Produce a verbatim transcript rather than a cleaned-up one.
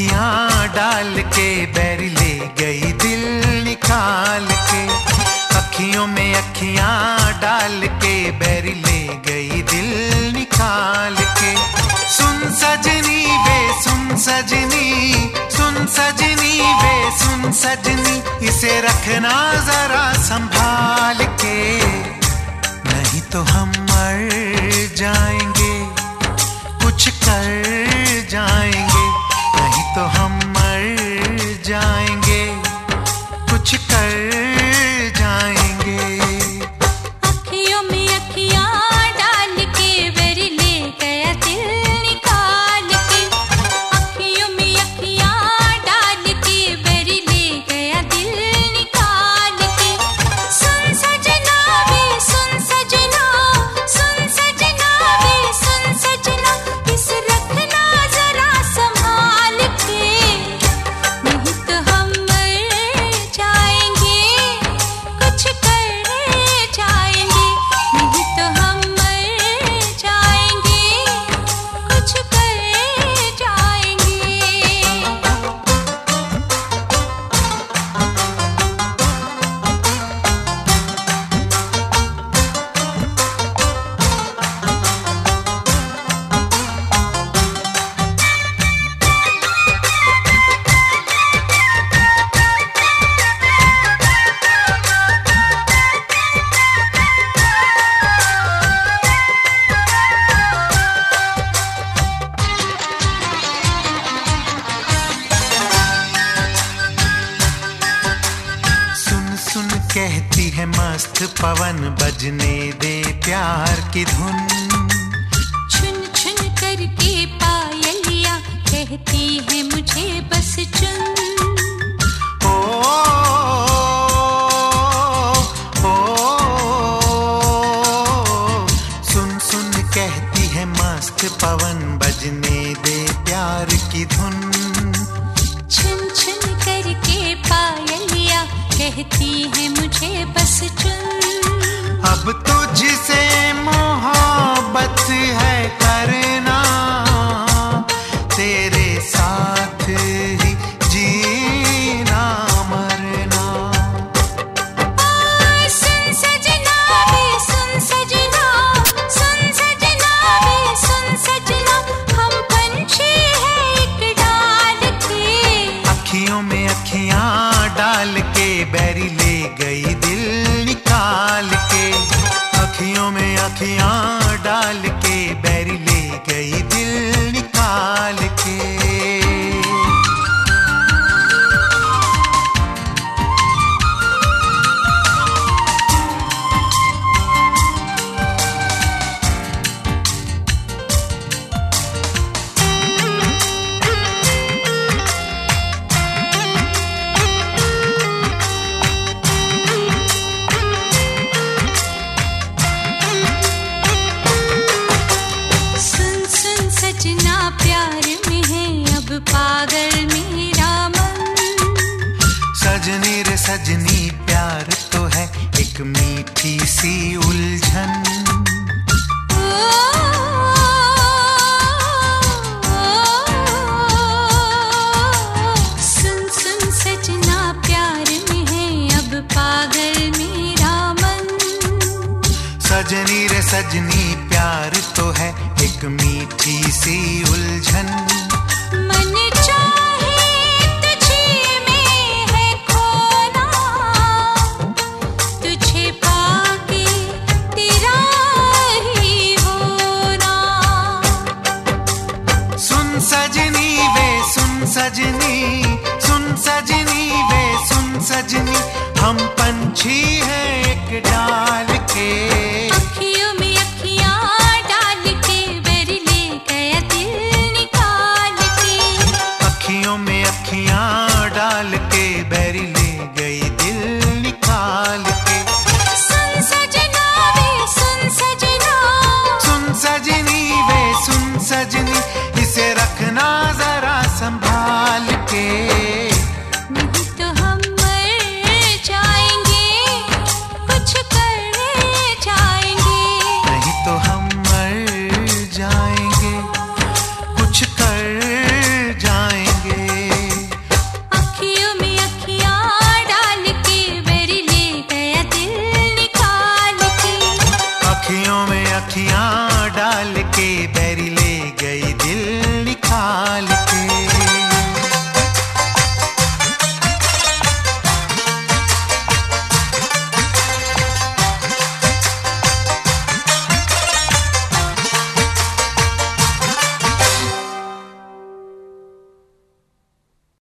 अखियां डाल के बैरी ले गई दिल निकाल के। अखियों में अखियां डाल के बैरी ले गई दिल निकाल के। सुन सजनी वे सुन सजनी, सुन सजनी वे सुन सजनी, इसे रखना जरा संभाल के, नहीं तो हम मर जाएंगे, कुछ कर जाएंगे, नहीं तो हम मर जाएंगे, कुछ कर जाएंगे। अखियों में अखियां डाल के बैरी ले गया दिल निकाल के। अखियों में अखियां डाल के बैरी ले गया दिल निकाल के। सुन सजना वे सुन सजना, सुन सजना वे सुन सजना, इसे रखना जरा संभाल के, नहीं तो हम मर जाएंगे, कुछ कर जाएंगे, नहीं तो हम मर जाएंगे, कुछ कर जाएंगे। सुन सुन कहती है मस्त पवन, बजने दे प्यार की धुन। छुन छुन करके पायलिया कहती है मुझे बस चुन। ओ, ओ, सुन सुन कहती है मस्त पवन, बजने दे प्यार की धुन। छुन छुन करके पायलिया कहती है मुझे बस चुन। अब तुझसे मोहब्बत है करना, तेरे साथ ही जीना मरना। सुन सजना वे सुन सजना, सुन सजना वे सुन सजना, हम पंछी हैं एक डाल के। अखियों में अखियां डाल के बैरी ले गई दिल निकाल के। अखियों में अखियां डाल के बैरी ले गई दिल निकाल के। सुन सुन सजना प्यार में है अब पागल मेरा मन। सजनी रे सजनी प्यार तो है एक मीठी सी उलझन। ओ, सुन सुन सजना प्यार में है अब पागल मेरा मन। सजनी रे सजनी प्यार तो है एक मीठी सी उलझन। मन चाहे तुझे में है खोना, तुझे पाके तेरा ही होना। सुन सजनी वे सुन सजनी, सुन सजनी वे सुन सजनी, हम पंछी हैं एक डाल